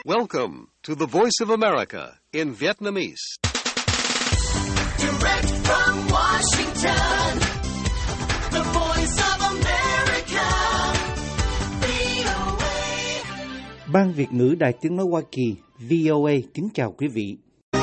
Welcome to the Voice of America in Vietnamese. Direct from Washington, the Voice of America, VOA. Ban Việt ngữ Đài Tiếng nói Hoa Kỳ, VOA kính chào quý vị.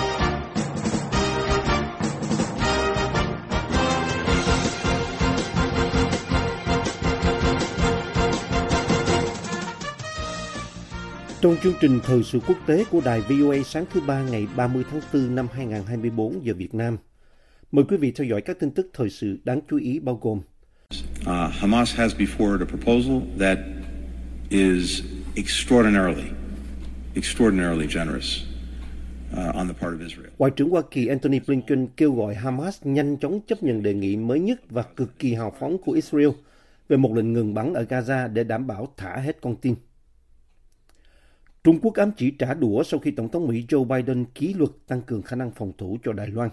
Trong chương trình thời sự quốc tế của đài VOA sáng thứ Ba ngày 30 tháng 4 năm 2024 giờ Việt Nam, mời quý vị theo dõi các tin tức thời sự đáng chú ý bao gồm Hamas has before it a proposal that is extraordinarily generous on the part of Israel. Ngoại trưởng Hoa Kỳ Antony Blinken kêu gọi Hamas nhanh chóng chấp nhận đề nghị mới nhất và cực kỳ hào phóng của Israel về một lệnh ngừng bắn ở Gaza để đảm bảo thả hết con tin. Trung Quốc ám chỉ trả đũa sau khi Tổng thống Mỹ Joe Biden ký luật tăng cường khả năng phòng thủ cho Đài Loan.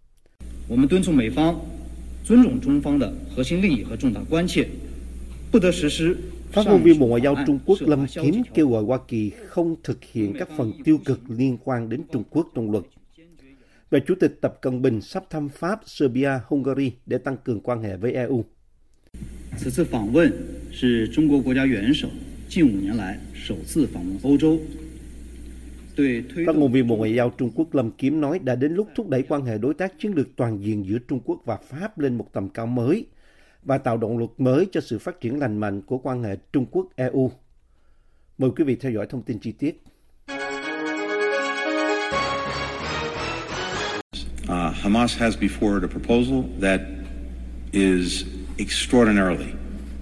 Phát ngôn viên Bộ Ngoại giao Trung Quốc Lâm Kiếm kêu gọi Hoa Kỳ không thực hiện các phần tiêu cực liên quan đến Trung Quốc trong luật. Và Chủ tịch Tập Cận Bình sắp thăm Pháp, Serbia, Hungary để tăng cường quan hệ với EU. Phát ngôn viên Bộ Ngoại giao Trung Quốc Lâm Kiếm nói đã đến lúc thúc đẩy quan hệ đối tác chiến lược toàn diện giữa Trung Quốc và Pháp lên một tầm cao mới và tạo động lực mới cho sự phát triển lành mạnh của quan hệ Trung Quốc-EU. Mời quý vị theo dõi thông tin chi tiết. Hamas has before it a proposal that is extraordinarily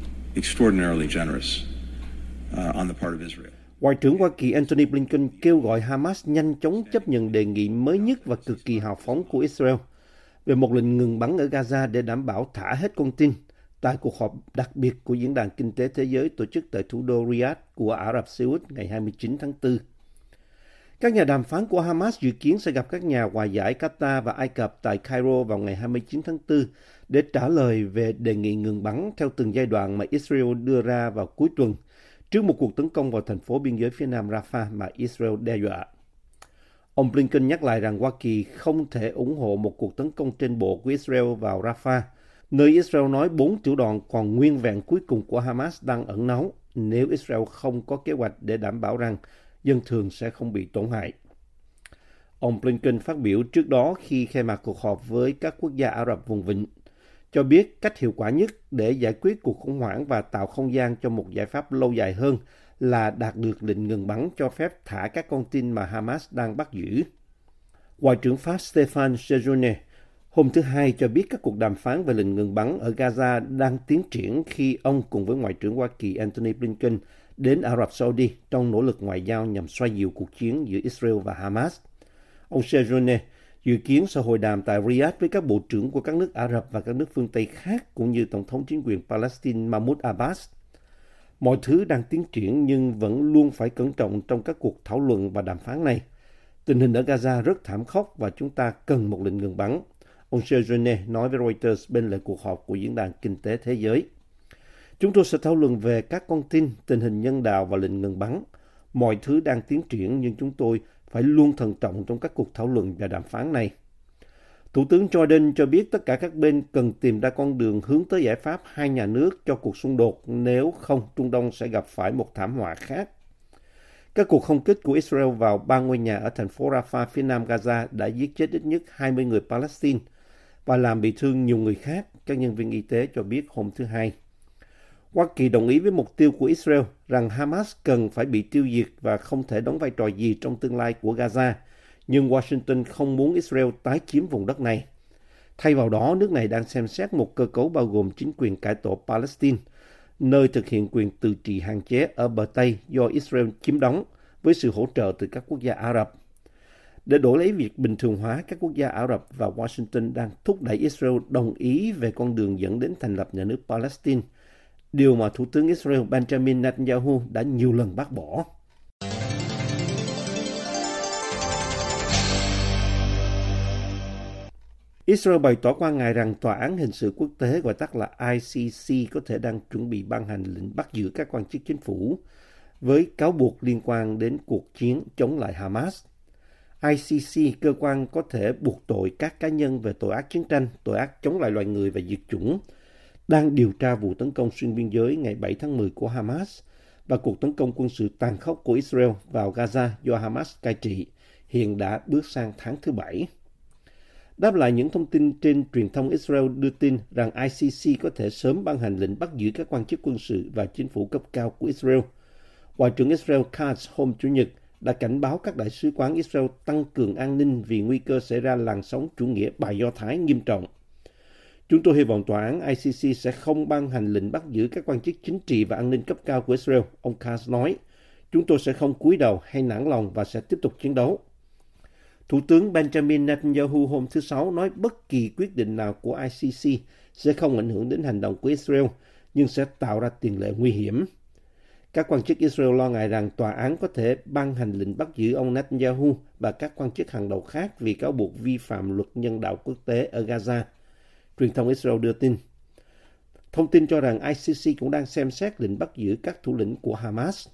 generous on the part of Israel. Ngoại trưởng Hoa Kỳ Antony Blinken kêu gọi Hamas nhanh chóng chấp nhận đề nghị mới nhất và cực kỳ hào phóng của Israel về một lệnh ngừng bắn ở Gaza để đảm bảo thả hết con tin tại cuộc họp đặc biệt của Diễn đàn Kinh tế Thế giới tổ chức tại thủ đô Riyadh của Ả Rập Xê Út ngày 29 tháng 4. Các nhà đàm phán của Hamas dự kiến sẽ gặp các nhà hòa giải Qatar và Ai Cập tại Cairo vào ngày 29 tháng 4 để trả lời về đề nghị ngừng bắn theo từng giai đoạn mà Israel đưa ra vào cuối tuần trước một cuộc tấn công vào thành phố biên giới phía nam Rafah mà Israel đe dọa. Ông Blinken nhắc lại rằng Hoa Kỳ không thể ủng hộ một cuộc tấn công trên bộ của Israel vào Rafah, nơi Israel nói 4 tiểu đoàn còn nguyên vẹn cuối cùng của Hamas đang ẩn náu nếu Israel không có kế hoạch để đảm bảo rằng dân thường sẽ không bị tổn hại. Ông Blinken phát biểu trước đó khi khai mạc cuộc họp với các quốc gia Ả Rập vùng vịnh, cho biết cách hiệu quả nhất để giải quyết cuộc khủng hoảng và tạo không gian cho một giải pháp lâu dài hơn là đạt được lệnh ngừng bắn cho phép thả các con tin mà Hamas đang bắt giữ. Ngoại trưởng Pháp Stéphane Séjourné hôm thứ Hai cho biết các cuộc đàm phán về lệnh ngừng bắn ở Gaza đang tiến triển khi ông cùng với Ngoại trưởng Hoa Kỳ Antony Blinken đến Ả Rập Saudi trong nỗ lực ngoại giao nhằm xoa dịu cuộc chiến giữa Israel và Hamas. Ông Séjourné dự kiến sẽ hội đàm tại Riyadh với các bộ trưởng của các nước Ả Rập và các nước phương Tây khác, cũng như Tổng thống chính quyền Palestine Mahmoud Abbas. Mọi thứ đang tiến triển nhưng vẫn luôn phải cẩn trọng trong các cuộc thảo luận và đàm phán này. Tình hình ở Gaza rất thảm khốc và chúng ta cần một lệnh ngừng bắn, ông Séjourné nói với Reuters bên lề cuộc họp của Diễn đàn Kinh tế Thế giới. Chúng tôi sẽ thảo luận về các con tin, tình hình nhân đạo và lệnh ngừng bắn. Mọi thứ đang tiến triển nhưng chúng tôi phải luôn thận trọng trong các cuộc thảo luận và đàm phán này. Thủ tướng Jordan cho biết tất cả các bên cần tìm ra con đường hướng tới giải pháp hai nhà nước cho cuộc xung đột, nếu không Trung Đông sẽ gặp phải một thảm họa khác. Các cuộc không kích của Israel vào 3 ngôi nhà ở thành phố Rafah phía nam Gaza đã giết chết ít nhất 20 người Palestine và làm bị thương nhiều người khác, các nhân viên y tế cho biết hôm thứ Hai. Hoa Kỳ đồng ý với mục tiêu của Israel rằng Hamas cần phải bị tiêu diệt và không thể đóng vai trò gì trong tương lai của Gaza, nhưng Washington không muốn Israel tái chiếm vùng đất này. Thay vào đó, nước này đang xem xét một cơ cấu bao gồm chính quyền cải tổ Palestine, nơi thực hiện quyền tự trị hạn chế ở bờ Tây do Israel chiếm đóng với sự hỗ trợ từ các quốc gia Ả Rập. Để đổi lấy việc bình thường hóa, các quốc gia Ả Rập và Washington đang thúc đẩy Israel đồng ý về con đường dẫn đến thành lập nhà nước Palestine, điều mà Thủ tướng Israel Benjamin Netanyahu đã nhiều lần bác bỏ. Israel bày tỏ quan ngại rằng Tòa án Hình sự Quốc tế, gọi tắt là ICC, có thể đang chuẩn bị ban hành lệnh bắt giữ các quan chức chính phủ với cáo buộc liên quan đến cuộc chiến chống lại Hamas. ICC, cơ quan có thể buộc tội các cá nhân về tội ác chiến tranh, tội ác chống lại loài người và diệt chủng, đang điều tra vụ tấn công xuyên biên giới ngày 7 tháng 10 của Hamas và cuộc tấn công quân sự tàn khốc của Israel vào Gaza do Hamas cai trị, hiện đã bước sang tháng thứ 7. Đáp lại những thông tin trên, truyền thông Israel đưa tin rằng ICC có thể sớm ban hành lệnh bắt giữ các quan chức quân sự và chính phủ cấp cao của Israel. Ngoại trưởng Israel Katz hôm Chủ nhật đã cảnh báo các đại sứ quán Israel tăng cường an ninh vì nguy cơ xảy ra làn sóng chủ nghĩa bài Do Thái nghiêm trọng. Chúng tôi hy vọng tòa án ICC sẽ không ban hành lệnh bắt giữ các quan chức chính trị và an ninh cấp cao của Israel, ông Katz nói. Chúng tôi sẽ không cúi đầu hay nản lòng và sẽ tiếp tục chiến đấu. Thủ tướng Benjamin Netanyahu hôm thứ Sáu nói bất kỳ quyết định nào của ICC sẽ không ảnh hưởng đến hành động của Israel, nhưng sẽ tạo ra tiền lệ nguy hiểm. Các quan chức Israel lo ngại rằng tòa án có thể ban hành lệnh bắt giữ ông Netanyahu và các quan chức hàng đầu khác vì cáo buộc vi phạm luật nhân đạo quốc tế ở Gaza. Truyền thông Israel đưa tin. Thông tin cho rằng ICC cũng đang xem xét lệnh bắt giữ các thủ lĩnh của Hamas.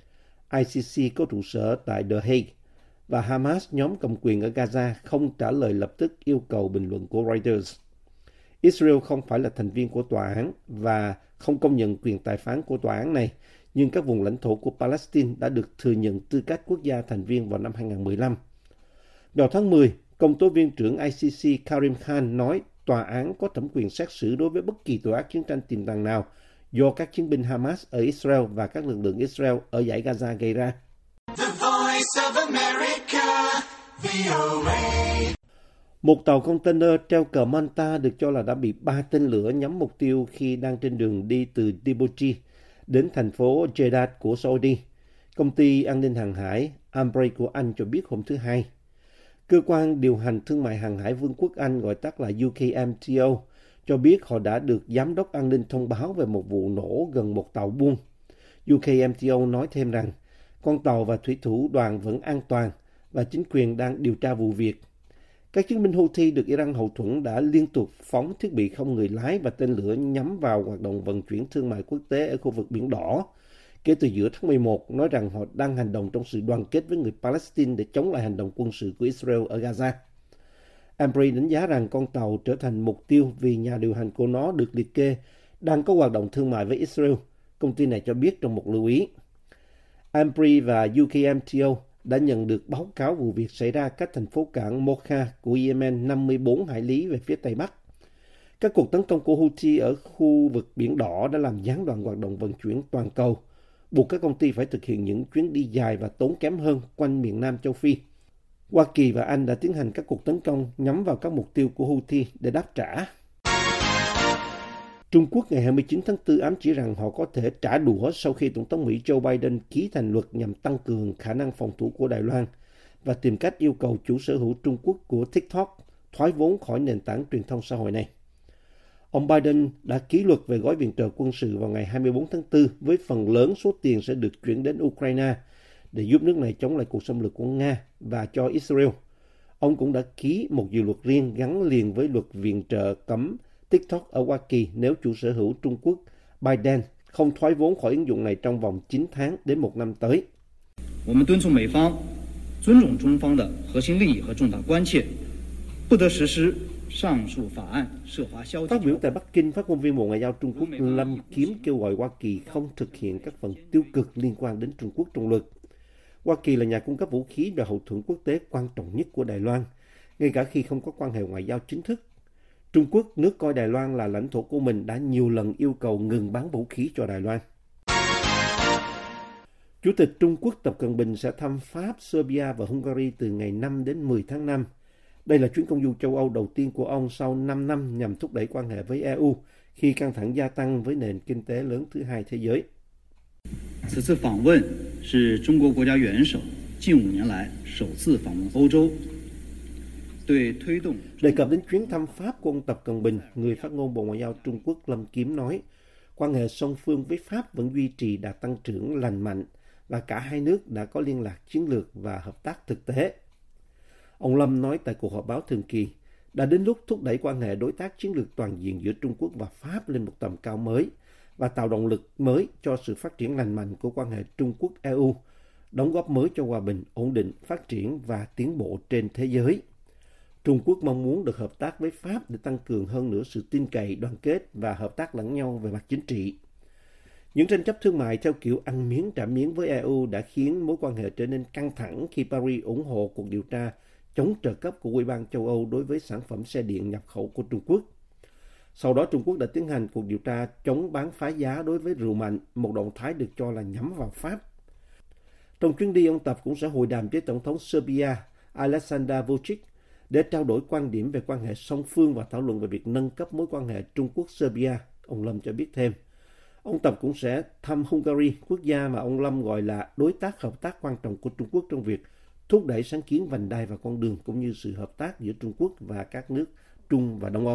ICC có trụ sở tại The Hague và Hamas, nhóm cầm quyền ở Gaza, không trả lời lập tức yêu cầu bình luận của Reuters. Israel không phải là thành viên của tòa án và không công nhận quyền tài phán của tòa án này, nhưng các vùng lãnh thổ của Palestine đã được thừa nhận tư cách quốc gia thành viên vào năm 2015. Vào tháng 10, công tố viên trưởng ICC Karim Khan nói tòa án có thẩm quyền xét xử đối với bất kỳ tội ác chiến tranh tiềm tàng nào do các chiến binh Hamas ở Israel và các lực lượng Israel ở dải Gaza gây ra. The Voice of America, VOA. Một tàu container treo cờ Manta được cho là đã bị 3 tên lửa nhắm mục tiêu khi đang trên đường đi từ Djibouti đến thành phố Jeddah của Saudi. Công ty an ninh hàng hải Ambrey của Anh cho biết hôm thứ Hai. Cơ quan điều hành thương mại hàng hải Vương quốc Anh, gọi tắt là UKMTO, cho biết họ đã được giám đốc an ninh thông báo về một vụ nổ gần một tàu buôn. UKMTO nói thêm rằng con tàu và thủy thủ đoàn vẫn an toàn và chính quyền đang điều tra vụ việc. Các chiến binh Houthi được Iran hậu thuẫn đã liên tục phóng thiết bị không người lái và tên lửa nhắm vào hoạt động vận chuyển thương mại quốc tế ở khu vực Biển Đỏ kể từ giữa tháng 11, nói rằng họ đang hành động trong sự đoàn kết với người Palestine để chống lại hành động quân sự của Israel ở Gaza. Ambrey đánh giá rằng con tàu trở thành mục tiêu vì nhà điều hành của nó được liệt kê đang có hoạt động thương mại với Israel, công ty này cho biết trong một lưu ý. Ambrey và UKMTO đã nhận được báo cáo vụ việc xảy ra cách thành phố cảng Mocha của Yemen 54 hải lý về phía Tây Bắc. Các cuộc tấn công của Houthi ở khu vực Biển Đỏ đã làm gián đoạn hoạt động vận chuyển toàn cầu, buộc các công ty phải thực hiện những chuyến đi dài và tốn kém hơn quanh miền Nam châu Phi. Hoa Kỳ và Anh đã tiến hành các cuộc tấn công nhắm vào các mục tiêu của Houthi để đáp trả. Trung Quốc ngày 29 tháng 4 ám chỉ rằng họ có thể trả đũa sau khi Tổng thống Mỹ Joe Biden ký thành luật nhằm tăng cường khả năng phòng thủ của Đài Loan và tìm cách yêu cầu chủ sở hữu Trung Quốc của TikTok thoái vốn khỏi nền tảng truyền thông xã hội này. Ông Biden đã ký luật về gói viện trợ quân sự vào ngày 24 tháng 4 với phần lớn số tiền sẽ được chuyển đến Ukraine để giúp nước này chống lại cuộc xâm lược của Nga và cho Israel. Ông cũng đã ký một dự luật riêng gắn liền với luật viện trợ cấm TikTok ở Hoa Kỳ nếu chủ sở hữu Trung Quốc Biden không thoái vốn khỏi ứng dụng này trong vòng 9 tháng đến 1 năm tới. Phát biểu tại Bắc Kinh, phát ngôn viên Bộ Ngoại giao Trung Quốc Lâm Kiếm kêu gọi Hoa Kỳ không thực hiện các phần tiêu cực liên quan đến Trung Quốc trong luật. Hoa Kỳ là nhà cung cấp vũ khí và hậu thuẫn quốc tế quan trọng nhất của Đài Loan, ngay cả khi không có quan hệ ngoại giao chính thức. Trung Quốc, nước coi Đài Loan là lãnh thổ của mình, đã nhiều lần yêu cầu ngừng bán vũ khí cho Đài Loan. Chủ tịch Trung Quốc Tập Cận Bình sẽ thăm Pháp, Serbia và Hungary từ ngày 5 đến 10 tháng 5. Đây là chuyến công du châu Âu đầu tiên của ông sau 5 năm nhằm thúc đẩy quan hệ với EU khi căng thẳng gia tăng với nền kinh tế lớn thứ hai thế giới. Đề cập đến chuyến thăm Pháp của ông Tập Cận Bình, người phát ngôn Bộ Ngoại giao Trung Quốc Lâm Kiếm nói, quan hệ song phương với Pháp vẫn duy trì đà tăng trưởng lành mạnh và cả hai nước đã có liên lạc chiến lược và hợp tác thực tế. Ông Lâm nói tại cuộc họp báo thường kỳ, đã đến lúc thúc đẩy quan hệ đối tác chiến lược toàn diện giữa Trung Quốc và Pháp lên một tầm cao mới và tạo động lực mới cho sự phát triển lành mạnh của quan hệ Trung Quốc-EU, đóng góp mới cho hòa bình, ổn định, phát triển và tiến bộ trên thế giới. Trung Quốc mong muốn được hợp tác với Pháp để tăng cường hơn nữa sự tin cậy, đoàn kết và hợp tác lẫn nhau về mặt chính trị. Những tranh chấp thương mại theo kiểu ăn miếng trả miếng với EU đã khiến mối quan hệ trở nên căng thẳng khi Paris ủng hộ cuộc điều tra chống trợ cấp của Ủy ban châu Âu đối với sản phẩm xe điện nhập khẩu của Trung Quốc. Sau đó, Trung Quốc đã tiến hành cuộc điều tra chống bán phá giá đối với rượu mạnh, một động thái được cho là nhắm vào Pháp. Trong chuyến đi, ông Tập cũng sẽ hội đàm với Tổng thống Serbia Aleksandar Vučić để trao đổi quan điểm về quan hệ song phương và thảo luận về việc nâng cấp mối quan hệ Trung Quốc-Serbia, ông Lâm cho biết thêm. Ông Tập cũng sẽ thăm Hungary, quốc gia mà ông Lâm gọi là đối tác hợp tác quan trọng của Trung Quốc trong việc thúc đẩy sáng kiến vành đai và con đường, cũng như sự hợp tác giữa Trung Quốc và các nước Trung và Đông Âu.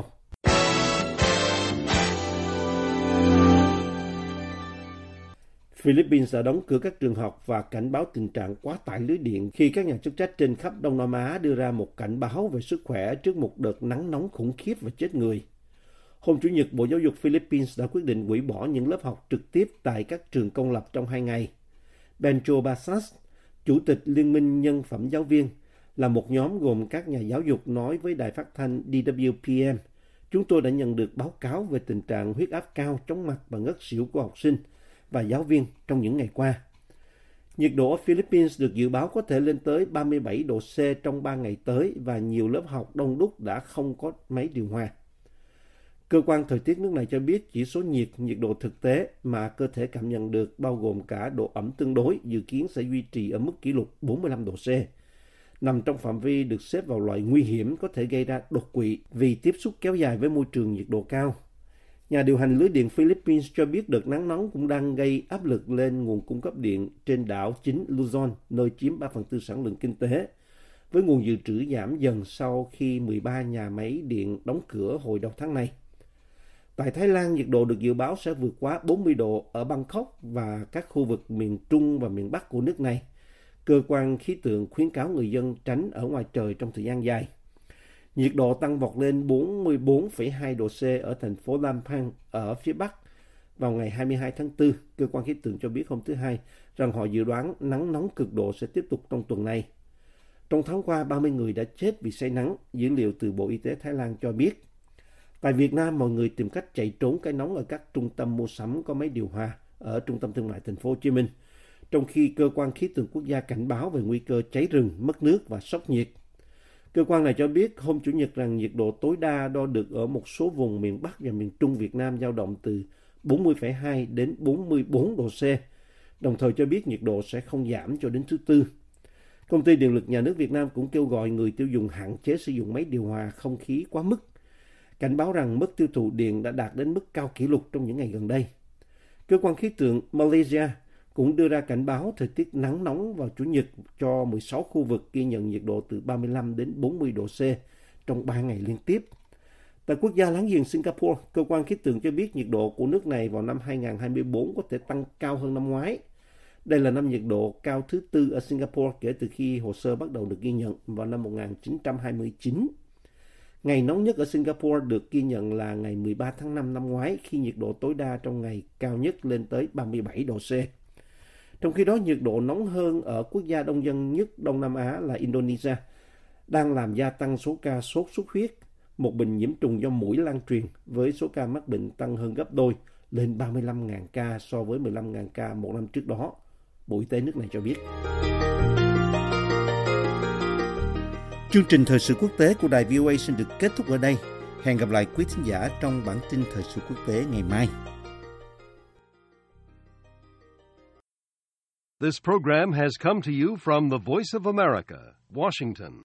Philippines đã đóng cửa các trường học và cảnh báo tình trạng quá tải lưới điện khi các nhà chức trách trên khắp Đông Nam Á đưa ra một cảnh báo về sức khỏe trước một đợt nắng nóng khủng khiếp và chết người. Hôm Chủ nhật, Bộ Giáo dục Philippines đã quyết định hủy bỏ những lớp học trực tiếp tại các trường công lập trong 2 ngày. Benjo Basas, Chủ tịch Liên minh Nhân phẩm Giáo viên, là một nhóm gồm các nhà giáo dục nói với đài phát thanh DWPM, chúng tôi đã nhận được báo cáo về tình trạng huyết áp cao, chóng mặt và ngất xỉu của học sinh và giáo viên trong những ngày qua. Nhiệt độ ở Philippines được dự báo có thể lên tới 37 độ C trong 3 ngày tới và nhiều lớp học đông đúc đã không có máy điều hòa. Cơ quan thời tiết nước này cho biết chỉ số nhiệt độ thực tế mà cơ thể cảm nhận được bao gồm cả độ ẩm tương đối dự kiến sẽ duy trì ở mức kỷ lục 45 độ C, nằm trong phạm vi được xếp vào loại nguy hiểm có thể gây ra đột quỵ vì tiếp xúc kéo dài với môi trường nhiệt độ cao. Nhà điều hành lưới điện Philippines cho biết đợt nắng nóng cũng đang gây áp lực lên nguồn cung cấp điện trên đảo chính Luzon, nơi chiếm 3/4 sản lượng kinh tế, với nguồn dự trữ giảm dần sau khi 13 nhà máy điện đóng cửa hồi đầu tháng này. Tại Thái Lan, nhiệt độ được dự báo sẽ vượt quá 40 độ ở Bangkok và các khu vực miền Trung và miền Bắc của nước này. Cơ quan khí tượng khuyến cáo người dân tránh ở ngoài trời trong thời gian dài. Nhiệt độ tăng vọt lên 44,2 độ C ở thành phố Lampang ở phía Bắc vào ngày 22 tháng 4. Cơ quan khí tượng cho biết hôm thứ Hai rằng họ dự đoán nắng nóng cực độ sẽ tiếp tục trong tuần này. Trong tháng qua, 30 người đã chết vì say nắng, dữ liệu từ Bộ Y tế Thái Lan cho biết. Tại Việt Nam, mọi người tìm cách chạy trốn cái nóng ở các trung tâm mua sắm có máy điều hòa ở trung tâm thương mại thành phố Hồ Chí Minh, trong khi cơ quan khí tượng quốc gia cảnh báo về nguy cơ cháy rừng, mất nước và sốc nhiệt. Cơ quan này cho biết hôm Chủ nhật rằng nhiệt độ tối đa đo được ở một số vùng miền Bắc và miền Trung Việt Nam dao động từ 40,2 đến 44 độ C, đồng thời cho biết nhiệt độ sẽ không giảm cho đến thứ Tư. Công ty Điện lực Nhà nước Việt Nam cũng kêu gọi người tiêu dùng hạn chế sử dụng máy điều hòa không khí quá mức, cảnh báo rằng mức tiêu thụ điện đã đạt đến mức cao kỷ lục trong những ngày gần đây. Cơ quan khí tượng Malaysia cũng đưa ra cảnh báo thời tiết nắng nóng vào Chủ nhật cho 16 khu vực ghi nhận nhiệt độ từ 35 đến 40 độ C trong 3 ngày liên tiếp. Tại quốc gia láng giềng Singapore, cơ quan khí tượng cho biết nhiệt độ của nước này vào năm 2024 có thể tăng cao hơn năm ngoái. Đây là năm nhiệt độ cao thứ tư ở Singapore kể từ khi hồ sơ bắt đầu được ghi nhận vào năm 1929. Ngày nóng nhất ở Singapore được ghi nhận là ngày 13 tháng 5 năm ngoái khi nhiệt độ tối đa trong ngày cao nhất lên tới 37 độ C. Trong khi đó, nhiệt độ nóng hơn ở quốc gia đông dân nhất Đông Nam Á là Indonesia đang làm gia tăng số ca sốt xuất huyết, một bệnh nhiễm trùng do muỗi lan truyền, với số ca mắc bệnh tăng hơn gấp đôi lên 35.000 ca so với 15.000 ca một năm trước đó, Bộ Y tế nước này cho biết. Chương trình thời sự quốc tế của đài VOA xin được kết thúc ở đây. Hẹn gặp lại quý thính giả trong bản tin thời sự quốc tế ngày mai. This program has come to you from the Voice of America, Washington.